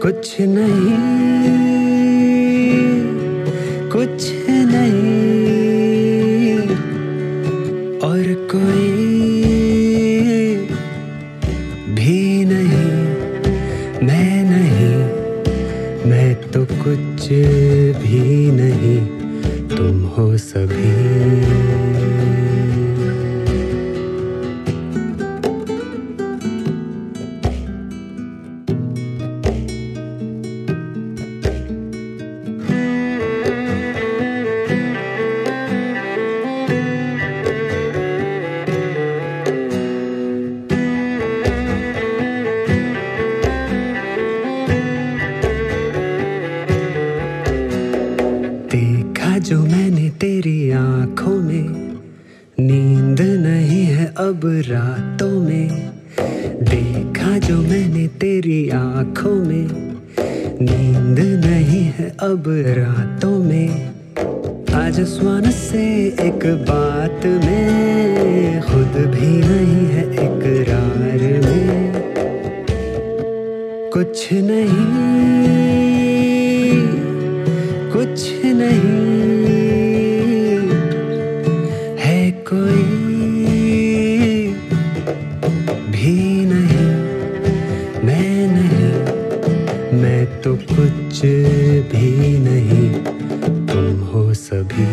कुछ नहीं, कुछ नहीं, और कोई भी नहीं, मैं नहीं, मैं तो कुछ भी नहीं, तुम हो सभी। देखा जो मैंने तेरी आंखों में, नींद नहीं है अब रातों में। देखा जो मैंने तेरी आंखों में, नींद नहीं है अब रातों में। आज स्वान से एक बात में, खुद भी नहीं है इकरार में। कुछ नहीं, कुछ नहीं, है कोई भी नहीं, मैं नहीं, मैं तो कुछ भी नहीं, तुम हो सभी।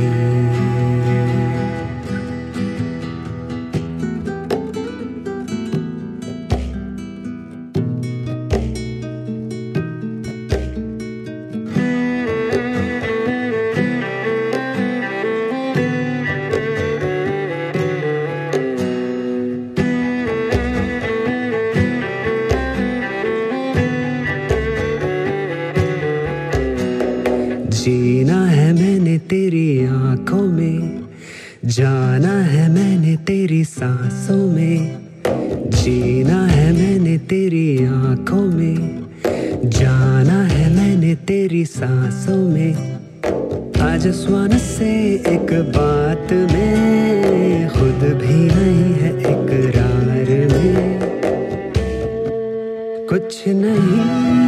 जीना है मैंने तेरी आंखों में, जाना है मैंने तेरी सांसों में। जीना है मैंने तेरी आंखों में, जाना है मैंने तेरी सांसों में। आज स्वान से एक बात में, खुद भी नहीं है इकरार में। कुछ नहीं,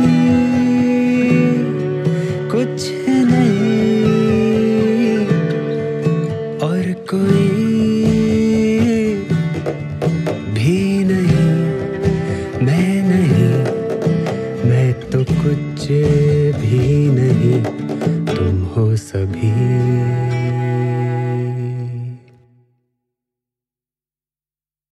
कुछ नहीं, और कोई भी नहीं, मैं नहीं, मैं तो कुछ भी नहीं,